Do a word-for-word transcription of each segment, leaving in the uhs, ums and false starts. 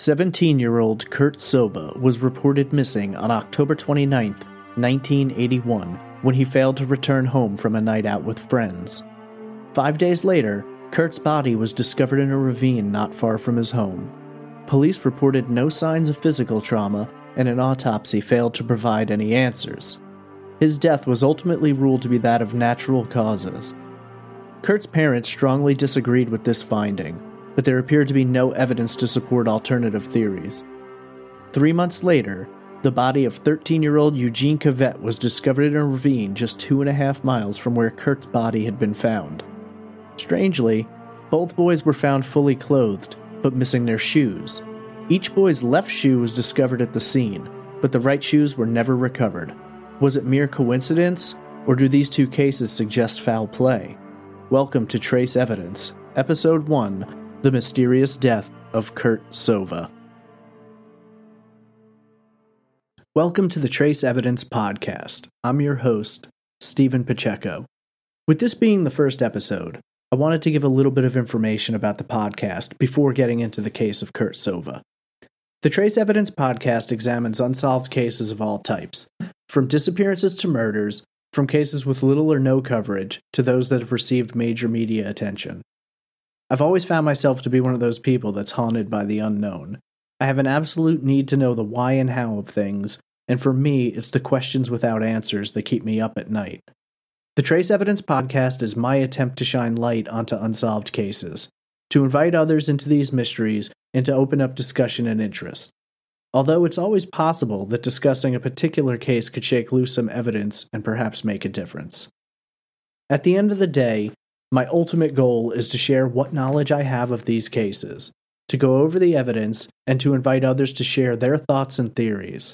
seventeen-year-old Kurt Sova was reported missing on October twenty-ninth, nineteen eighty-one, when he failed to return home from a night out with friends. Five days later, Kurt's body was discovered in a ravine not far from his home. Police reported no signs of physical trauma, and an autopsy failed to provide any answers. His death was ultimately ruled to be that of natural causes. Kurt's parents strongly disagreed with this finding, but there appeared to be no evidence to support alternative theories. Three months later, the body of thirteen-year-old Eugene Cavett was discovered in a ravine just two and a half miles from where Kurt's body had been found. Strangely, both boys were found fully clothed, but missing their shoes. Each boy's left shoe was discovered at the scene, but the right shoes were never recovered. Was it mere coincidence, or do these two cases suggest foul play? Welcome to Trace Evidence, Episode one, The Mysterious Death of Kurt Sova. Welcome to the Trace Evidence Podcast. I'm your host, Stephen Pacheco. With this being the first episode, I wanted to give a little bit of information about the podcast before getting into the case of Kurt Sova. The Trace Evidence Podcast examines unsolved cases of all types, from disappearances to murders, from cases with little or no coverage to those that have received major media attention. I've always found myself to be one of those people that's haunted by the unknown. I have an absolute need to know the why and how of things, and for me, it's the questions without answers that keep me up at night. The Trace Evidence Podcast is my attempt to shine light onto unsolved cases, to invite others into these mysteries, and to open up discussion and interest. Although it's always possible that discussing a particular case could shake loose some evidence and perhaps make a difference. At the end of the day, my ultimate goal is to share what knowledge I have of these cases, to go over the evidence, and to invite others to share their thoughts and theories.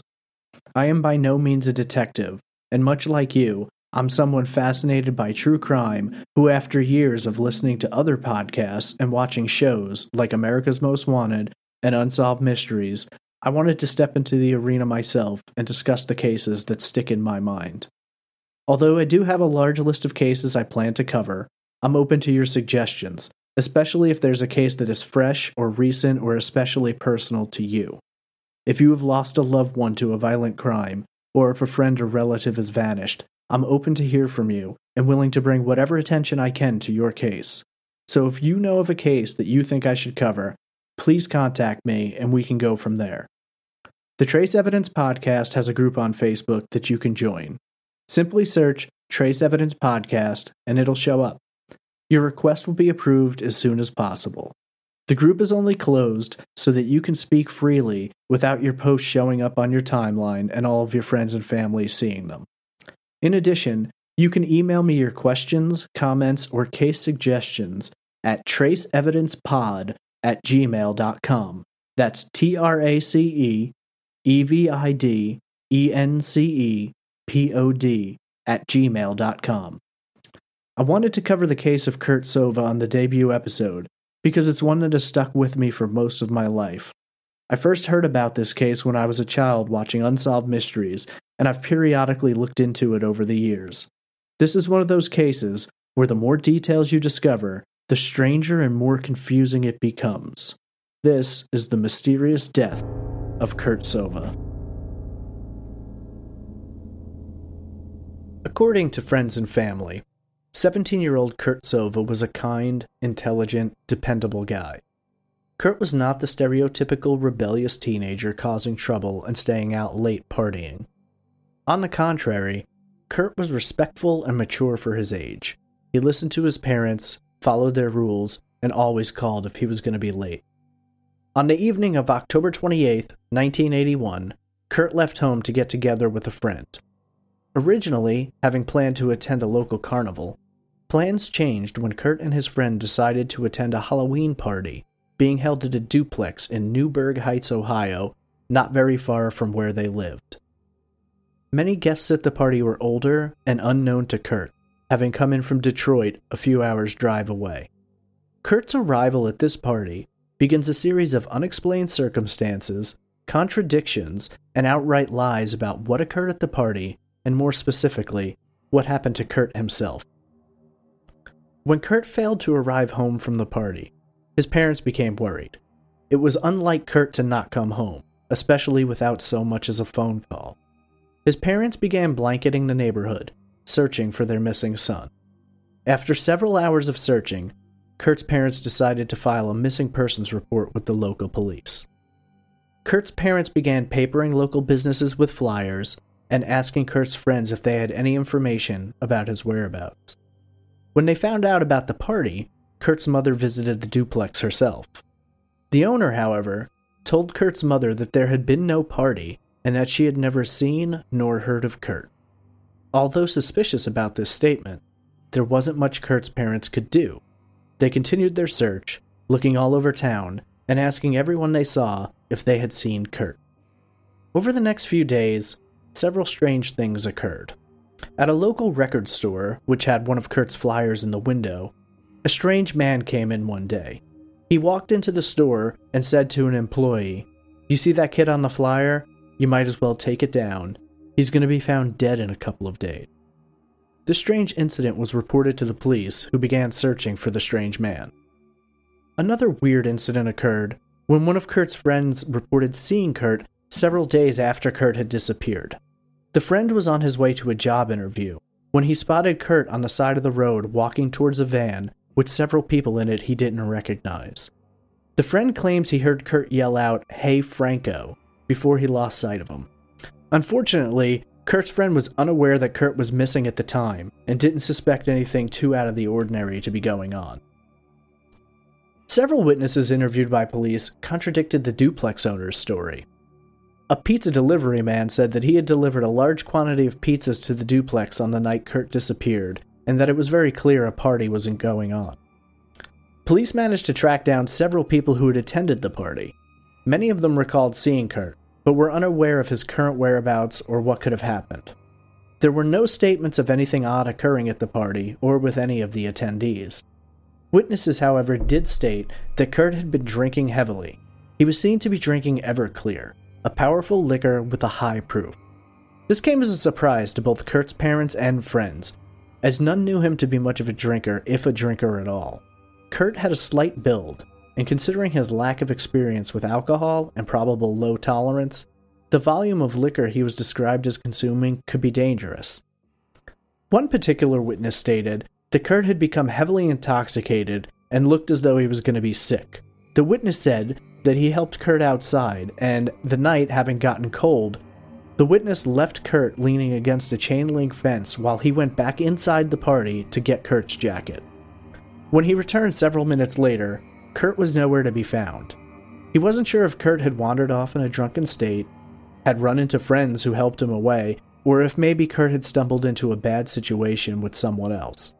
I am by no means a detective, and much like you, I'm someone fascinated by true crime who, after years of listening to other podcasts and watching shows like America's Most Wanted and Unsolved Mysteries, I wanted to step into the arena myself and discuss the cases that stick in my mind. Although I do have a large list of cases I plan to cover, I'm open to your suggestions, especially if there's a case that is fresh or recent or especially personal to you. If you have lost a loved one to a violent crime, or if a friend or relative has vanished, I'm open to hear from you and willing to bring whatever attention I can to your case. So if you know of a case that you think I should cover, please contact me and we can go from there. The Trace Evidence Podcast has a group on Facebook that you can join. Simply search Trace Evidence Podcast and it'll show up. Your request will be approved as soon as possible. The group is only closed so that you can speak freely without your posts showing up on your timeline and all of your friends and family seeing them. In addition, you can email me your questions, comments, or case suggestions at traceevidencepod at gmail dot com. That's T R A C E E V I D E N C E P O D at gmail dot com. I wanted to cover the case of Kurt Sova on the debut episode because it's one that has stuck with me for most of my life. I first heard about this case when I was a child watching Unsolved Mysteries, and I've periodically looked into it over the years. This is one of those cases where the more details you discover, the stranger and more confusing it becomes. This is the mysterious death of Kurt Sova. According to friends and family, seventeen-year-old Kurt Sova was a kind, intelligent, dependable guy. Kurt was not the stereotypical rebellious teenager causing trouble and staying out late partying. On the contrary, Kurt was respectful and mature for his age. He listened to his parents, followed their rules, and always called if he was going to be late. On the evening of October twenty-eighth, nineteen eighty-one, Kurt left home to get together with a friend. Originally, having planned to attend a local carnival, plans changed when Kurt and his friend decided to attend a Halloween party being held at a duplex in Newburgh Heights, Ohio, not very far from where they lived. Many guests at the party were older and unknown to Kurt, having come in from Detroit a few hours' drive away. Kurt's arrival at this party begins a series of unexplained circumstances, contradictions, and outright lies about what occurred at the party, and more specifically, what happened to Kurt himself. When Kurt failed to arrive home from the party, his parents became worried. it was unlike Kurt to not come home, especially without so much as a phone call. His parents began blanketing the neighborhood, searching for their missing son. After several hours of searching, Kurt's parents decided to file a missing persons report with the local police. Kurt's parents began papering local businesses with flyers and asking Kurt's friends if they had any information about his whereabouts. When they found out about the party, Kurt's mother visited the duplex herself. The owner, however, told Kurt's mother that there had been no party and that she had never seen nor heard of Kurt. Although suspicious about this statement, there wasn't much Kurt's parents could do. They continued their search, looking all over town and asking everyone they saw if they had seen Kurt. Over the next few days, several strange things occurred. At a local record store, which had one of Kurt's flyers in the window, a strange man came in one day. He walked into the store and said to an employee, "You see that kid on the flyer? You might as well take it down. He's going to be found dead in a couple of days." This strange incident was reported to the police, who began searching for the strange man. Another weird incident occurred when one of Kurt's friends reported seeing Kurt several days after Kurt had disappeared. The friend was on his way to a job interview when he spotted Kurt on the side of the road walking towards a van with several people in it he didn't recognize. The friend claims he heard Kurt yell out, "Hey Franco," before he lost sight of him. Unfortunately, Kurt's friend was unaware that Kurt was missing at the time and didn't suspect anything too out of the ordinary to be going on. Several witnesses interviewed by police contradicted the duplex owner's story. A pizza delivery man said that he had delivered a large quantity of pizzas to the duplex on the night Kurt disappeared, and that it was very clear a party wasn't going on. Police managed to track down several people who had attended the party. Many of them recalled seeing Kurt, but were unaware of his current whereabouts or what could have happened. There were no statements of anything odd occurring at the party or with any of the attendees. Witnesses, however, did state that Kurt had been drinking heavily. He was seen to be drinking Everclear, a powerful liquor with a high proof. This came as a surprise to both Kurt's parents and friends, as none knew him to be much of a drinker, if a drinker at all. Kurt had a slight build, and considering his lack of experience with alcohol and probable low tolerance, the volume of liquor he was described as consuming could be dangerous. One particular witness stated that Kurt had become heavily intoxicated and looked as though he was going to be sick. The witness said that he helped Kurt outside, and the night having gotten cold, the witness left Kurt leaning against a chain-link fence while he went back inside the party to get Kurt's jacket. When he returned several minutes later, Kurt was nowhere to be found. He wasn't sure if Kurt had wandered off in a drunken state, had run into friends who helped him away, or if maybe Kurt had stumbled into a bad situation with someone else.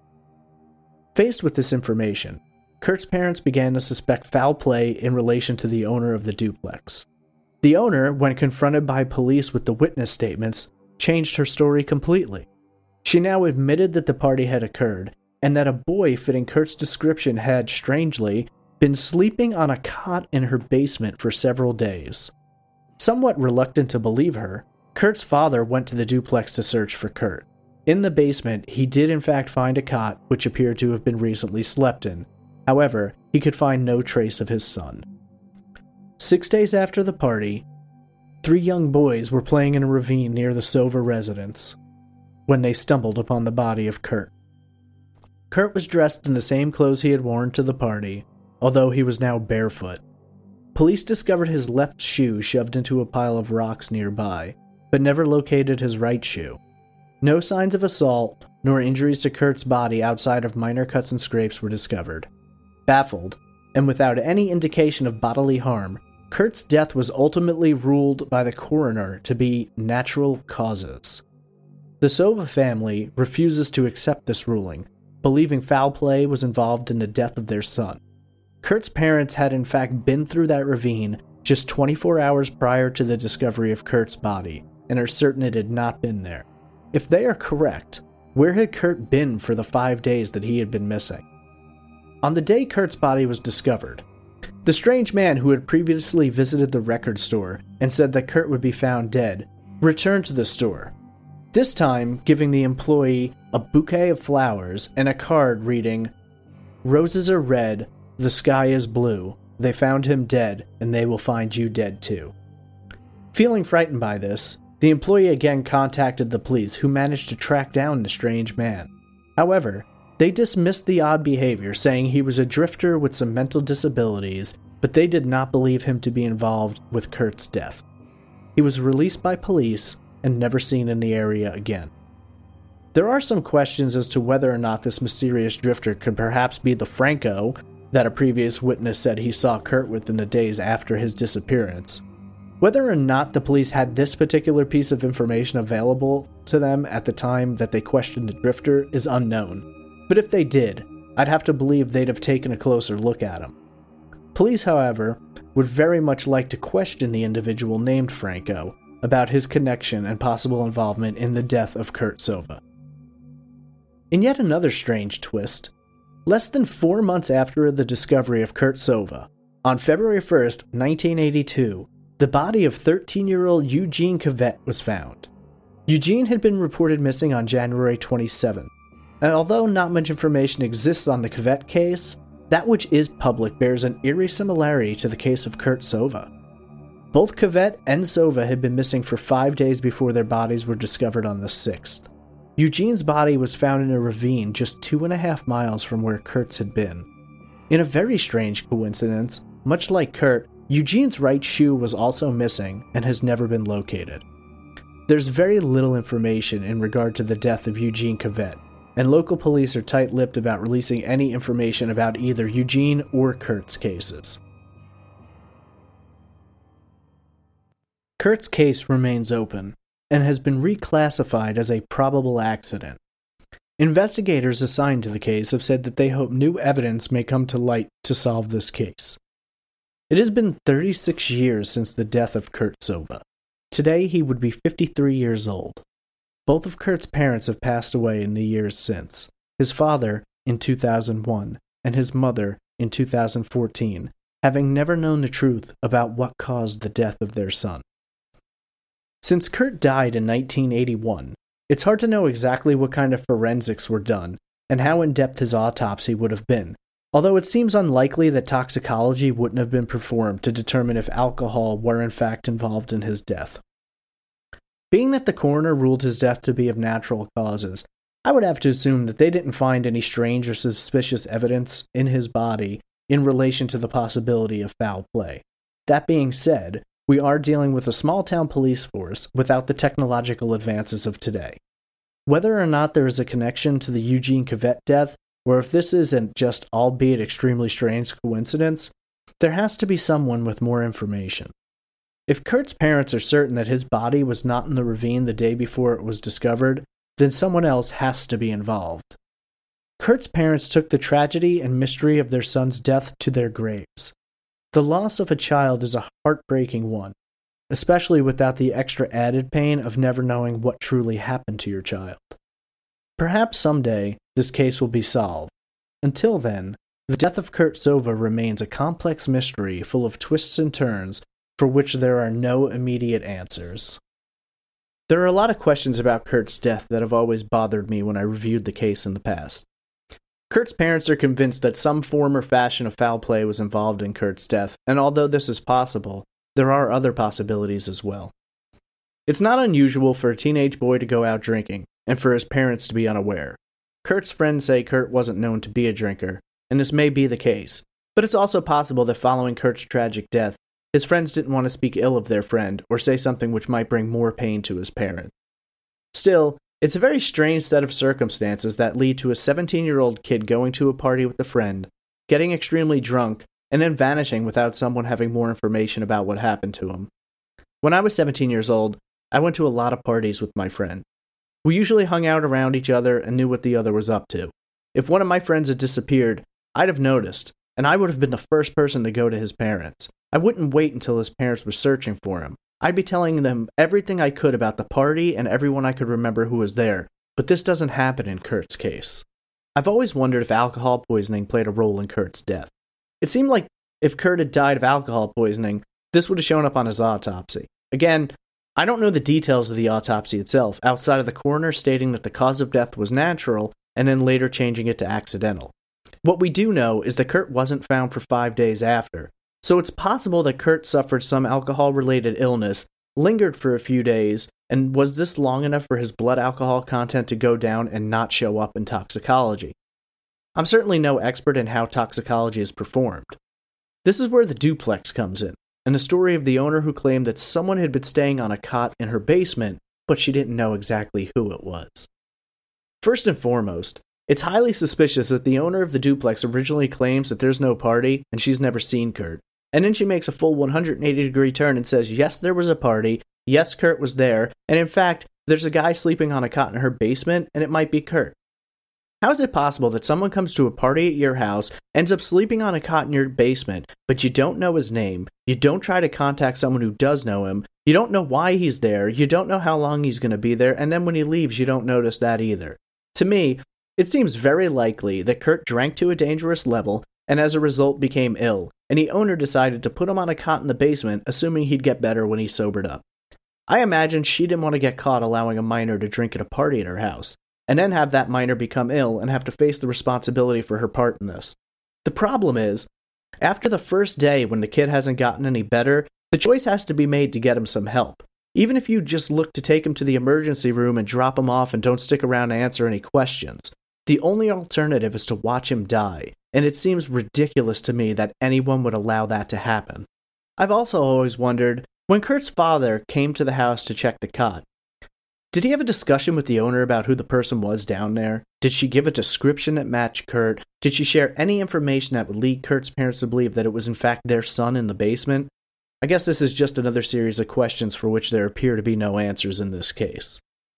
Faced with this information, Kurt's parents began to suspect foul play in relation to the owner of the duplex. The owner, when confronted by police with the witness statements, changed her story completely. She now admitted that the party had occurred, and that a boy fitting Kurt's description had, strangely, been sleeping on a cot in her basement for several days. Somewhat reluctant to believe her, Kurt's father went to the duplex to search for Kurt. In the basement, he did in fact find a cot which appeared to have been recently slept in. However, he could find no trace of his son. Six days after the party, three young boys were playing in a ravine near the Sova residence when they stumbled upon the body of Kurt. Kurt was dressed in the same clothes he had worn to the party, although he was now barefoot. Police discovered his left shoe shoved into a pile of rocks nearby, but never located his right shoe. No signs of assault, nor injuries to Kurt's body outside of minor cuts and scrapes were discovered. Baffled, and without any indication of bodily harm, Kurt's death was ultimately ruled by the coroner to be natural causes. The Sova family refuses to accept this ruling, believing foul play was involved in the death of their son. Kurt's parents had in fact been through that ravine just twenty-four hours prior to the discovery of Kurt's body, and are certain it had not been there. If they are correct, where had Kurt been for the five days that he had been missing? On the day Kurt's body was discovered, the strange man who had previously visited the record store and said that Kurt would be found dead returned to the store, this time giving the employee a bouquet of flowers and a card reading, "Roses are red, the sky is blue, They found him dead, and they will find you dead too. Feeling frightened by this, the employee again contacted the police, who managed to track down the strange man. However, they dismissed the odd behavior, saying he was a drifter with some mental disabilities, but they did not believe him to be involved with Kurt's death. He was released by police and never seen in the area again. There are some questions as to whether or not this mysterious drifter could perhaps be the Franco that a previous witness said he saw Kurt with in the days after his disappearance. Whether or not the police had this particular piece of information available to them at the time that they questioned the drifter is unknown, but if they did, I'd have to believe they'd have taken a closer look at him. Police, however, would very much like to question the individual named Franco about his connection and possible involvement in the death of Kurt Sova. In yet another strange twist, less than four months after the discovery of Kurt Sova, on February first, nineteen eighty-two, the body of thirteen-year-old Eugene Kvet was found. Eugene had been reported missing on January twenty-seventh, and although not much information exists on the Kvet case, that which is public bears an eerie similarity to the case of Kurt Sova. Both Kvet and Sova had been missing for five days before their bodies were discovered on the sixth. Eugene's body was found in a ravine just two and a half miles from where Kurt's had been. In a very strange coincidence, much like Kurt, Eugene's right shoe was also missing and has never been located. There's very little information in regard to the death of Eugene Kvet, and local police are tight-lipped about releasing any information about either Eugene or Kurt's cases. Kurt's case remains open, and has been reclassified as a probable accident. Investigators assigned to the case have said that they hope new evidence may come to light to solve this case. It has been thirty-six years since the death of Kurt Sova. Today he would be fifty-three years old. Both of Kurt's parents have passed away in the years since, his father in two thousand one and his mother in two thousand fourteen, having never known the truth about what caused the death of their son. Since Kurt died in nineteen eighty-one, it's hard to know exactly what kind of forensics were done and how in-depth his autopsy would have been, although it seems unlikely that toxicology wouldn't have been performed to determine if alcohol were in fact involved in his death. Being that the coroner ruled his death to be of natural causes, I would have to assume that they didn't find any strange or suspicious evidence in his body in relation to the possibility of foul play. That being said, we are dealing with a small-town police force without the technological advances of today. Whether or not there is a connection to the Eugene Kvet death, or if this isn't just albeit extremely strange coincidence, there has to be someone with more information. If Kurt's parents are certain that his body was not in the ravine the day before it was discovered, then someone else has to be involved. Kurt's parents took the tragedy and mystery of their son's death to their graves. The loss of a child is a heartbreaking one, especially without the extra added pain of never knowing what truly happened to your child. Perhaps someday this case will be solved. Until then, the death of Kurt Sova remains a complex mystery full of twists and turns for which there are no immediate answers. There are a lot of questions about Kurt's death that have always bothered me when I reviewed the case in the past. Kurt's parents are convinced that some form or fashion of foul play was involved in Kurt's death, and although this is possible, there are other possibilities as well. It's not unusual for a teenage boy to go out drinking, and for his parents to be unaware. Kurt's friends say Kurt wasn't known to be a drinker, and this may be the case, but it's also possible that following Kurt's tragic death, his friends didn't want to speak ill of their friend or say something which might bring more pain to his parents. Still, it's a very strange set of circumstances that lead to a seventeen-year-old kid going to a party with a friend, getting extremely drunk, and then vanishing without someone having more information about what happened to him. When I was seventeen years old, I went to a lot of parties with my friend. We usually hung out around each other and knew what the other was up to. If one of my friends had disappeared, I'd have noticed, and I would have been the first person to go to his parents. I wouldn't wait until his parents were searching for him. I'd be telling them everything I could about the party and everyone I could remember who was there, but this doesn't happen in Kurt's case. I've always wondered if alcohol poisoning played a role in Kurt's death. It seemed like if Kurt had died of alcohol poisoning, this would have shown up on his autopsy. Again, I don't know the details of the autopsy itself, outside of the coroner stating that the cause of death was natural, and then later changing it to accidental. What we do know is that Kurt wasn't found for five days after, So it's possible that Kurt suffered some alcohol-related illness, lingered for a few days, and was this long enough for his blood alcohol content to go down and not show up in toxicology? I'm certainly no expert in how toxicology is performed. This is where the duplex comes in, and the story of the owner who claimed that someone had been staying on a cot in her basement, but she didn't know exactly who it was. First and foremost, it's highly suspicious that the owner of the duplex originally claims that there's no party and she's never seen Kurt, and then she makes a full one hundred eighty degree turn and says, yes, there was a party, yes, Kurt was there, and in fact, there's a guy sleeping on a cot in her basement, and it might be Kurt. How is it possible that someone comes to a party at your house, ends up sleeping on a cot in your basement, but you don't know his name, you don't try to contact someone who does know him, you don't know why he's there, you don't know how long he's going to be there, and then when he leaves, you don't notice that either? To me, it seems very likely that Kurt drank to a dangerous level, and as a result became ill, and the owner decided to put him on a cot in the basement, assuming he'd get better when he sobered up. I imagine she didn't want to get caught allowing a minor to drink at a party at her house, and then have that minor become ill and have to face the responsibility for her part in this. The problem is, after the first day when the kid hasn't gotten any better, the choice has to be made to get him some help. Even if you just look to take him to the emergency room and drop him off and don't stick around to answer any questions, the only alternative is to watch him die, and it seems ridiculous to me that anyone would allow that to happen. I've also always wondered, when Kurt's father came to the house to check the cot, did he have a discussion with the owner about who the person was down there? Did she give a description that matched Kurt? Did she share any information that would lead Kurt's parents to believe that it was in fact their son in the basement? I guess this is just another series of questions for which there appear to be no answers in this case.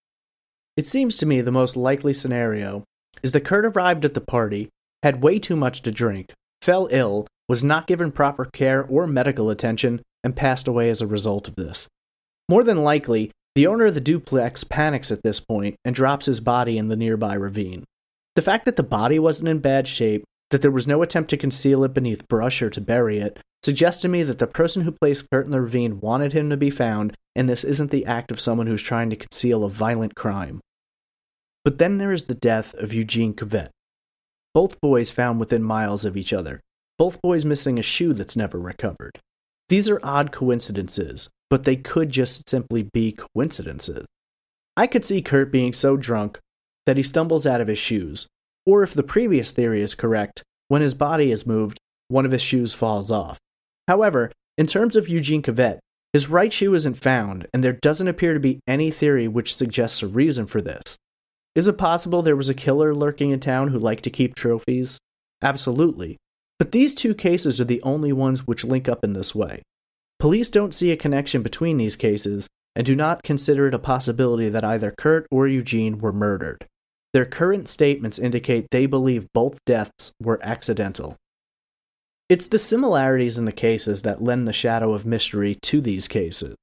It seems to me the most likely scenario is that Kurt arrived at the party, had way too much to drink, fell ill, was not given proper care or medical attention, and passed away as a result of this. More than likely, the owner of the duplex panics at this point and drops his body in the nearby ravine. The fact that the body wasn't in bad shape, that there was no attempt to conceal it beneath brush or to bury it, suggests to me that the person who placed Kurt in the ravine wanted him to be found, and this isn't the act of someone who's trying to conceal a violent crime. But then there is the death of Eugene Kvet. Both boys found within miles of each other, both boys missing a shoe that's never recovered. These are odd coincidences, but they could just simply be coincidences. I could see Kurt being so drunk that he stumbles out of his shoes, or if the previous theory is correct, when his body is moved, one of his shoes falls off. However, in terms of Eugene Kvet, his right shoe isn't found, and there doesn't appear to be any theory which suggests a reason for this. Is it possible there was a killer lurking in town who liked to keep trophies? Absolutely. But these two cases are the only ones which link up in this way. Police don't see a connection between these cases, and do not consider it a possibility that either Kurt or Eugene were murdered. Their current statements indicate they believe both deaths were accidental. It's the similarities in the cases that lend the shadow of mystery to these cases.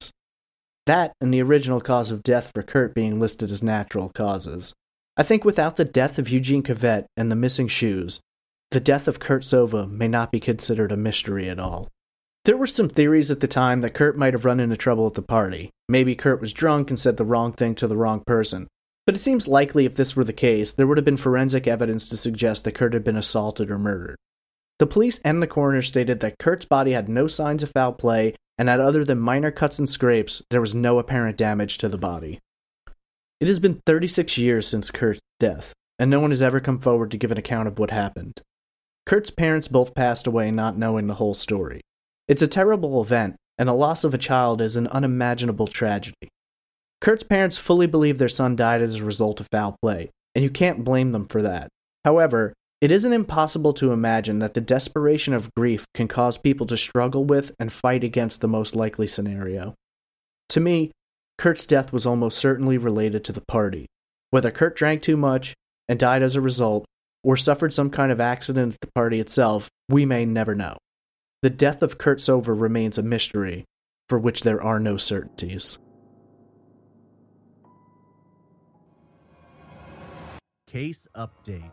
That and the original cause of death for Kurt being listed as natural causes. I think without the death of Eugene Kvet and the missing shoes, the death of Kurt Sova may not be considered a mystery at all. There were some theories at the time that Kurt might have run into trouble at the party. Maybe Kurt was drunk and said the wrong thing to the wrong person. But it seems likely if this were the case, there would have been forensic evidence to suggest that Kurt had been assaulted or murdered. The police and the coroner stated that Kurt's body had no signs of foul play, and that other than minor cuts and scrapes, there was no apparent damage to the body. It has been thirty-six years since Kurt's death, and no one has ever come forward to give an account of what happened. Kurt's parents both passed away not knowing the whole story. It's a terrible event, and the loss of a child is an unimaginable tragedy. Kurt's parents fully believe their son died as a result of foul play, and you can't blame them for that. However, it isn't impossible to imagine that the desperation of grief can cause people to struggle with and fight against the most likely scenario. To me, Kurt's death was almost certainly related to the party. Whether Kurt drank too much and died as a result, or suffered some kind of accident at the party itself, we may never know. The death of Kurt Sova remains a mystery, for which there are no certainties. Case update.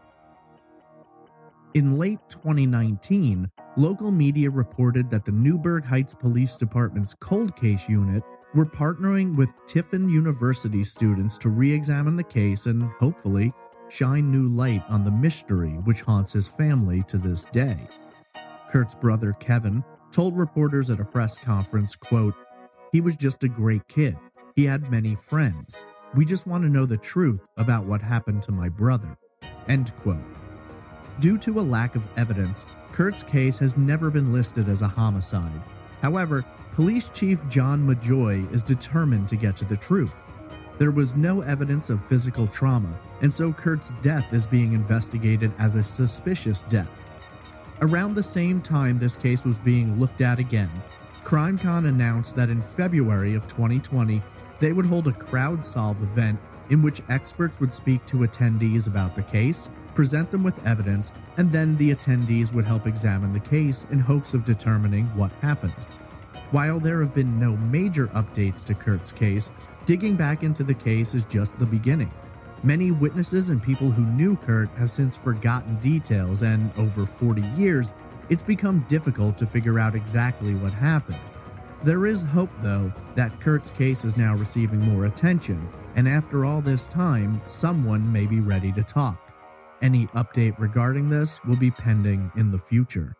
In late twenty nineteen, local media reported that the Newburgh Heights Police Department's cold case unit were partnering with Tiffin University students to re-examine the case and, hopefully, shine new light on the mystery which haunts his family to this day. Kurt's brother Kevin told reporters at a press conference, quote, "He was just a great kid. He had many friends. We just want to know the truth about what happened to my brother." End quote. Due to a lack of evidence, Kurt's case has never been listed as a homicide. However, Police Chief John Majoy is determined to get to the truth. There was no evidence of physical trauma, and so Kurt's death is being investigated as a suspicious death. Around the same time this case was being looked at again, CrimeCon announced that in February of twenty twenty, they would hold a crowd-solve event in which experts would speak to attendees about the case, present them with evidence, and then the attendees would help examine the case in hopes of determining what happened. While there have been no major updates to Kurt's case, digging back into the case is just the beginning. Many witnesses and people who knew Kurt have since forgotten details, and over forty years, it's become difficult to figure out exactly what happened. There is hope, though, that Kurt's case is now receiving more attention, and after all this time, someone may be ready to talk. Any update regarding this will be pending in the future.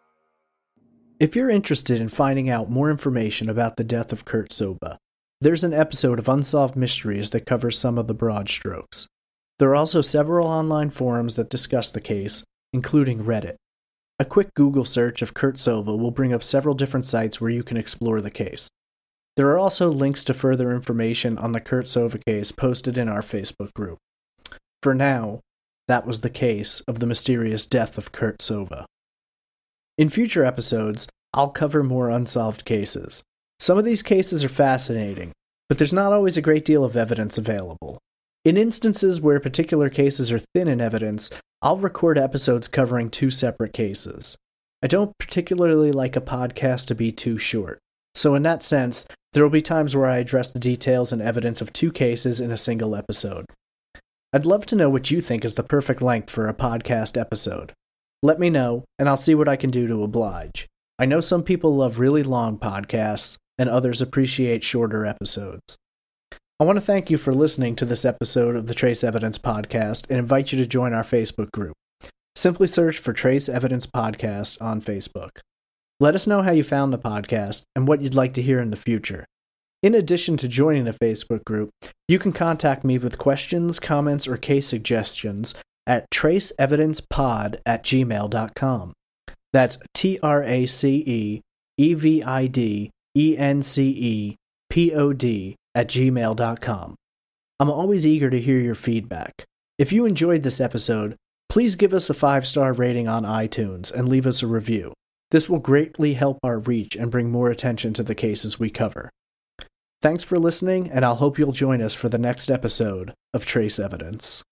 If you're interested in finding out more information about the death of Kurt Soba, there's an episode of Unsolved Mysteries that covers some of the broad strokes. There are also several online forums that discuss the case, including Reddit. A quick Google search of Kurt Soba will bring up several different sites where you can explore the case. There are also links to further information on the Kurt Soba case posted in our Facebook group. For now, that was the case of the mysterious death of Kurt Soba. In future episodes, I'll cover more unsolved cases. Some of these cases are fascinating, but there's not always a great deal of evidence available. In instances where particular cases are thin in evidence, I'll record episodes covering two separate cases. I don't particularly like a podcast to be too short, so in that sense, there will be times where I address the details and evidence of two cases in a single episode. I'd love to know what you think is the perfect length for a podcast episode. Let me know, and I'll see what I can do to oblige. I know some people love really long podcasts, and others appreciate shorter episodes. I want to thank you for listening to this episode of the Trace Evidence Podcast and invite you to join our Facebook group. Simply search for Trace Evidence Podcast on Facebook. Let us know how you found the podcast and what you'd like to hear in the future. In addition to joining the Facebook group, you can contact me with questions, comments, or case suggestions at traceevidencepod at gmail dot com. That's T R A C E E V I D E N C E P O D at gmail dot com. I'm always eager to hear your feedback. If you enjoyed this episode, please give us a five-star rating on iTunes and leave us a review. This will greatly help our reach and bring more attention to the cases we cover. Thanks for listening, and I'll hope you'll join us for the next episode of Trace Evidence.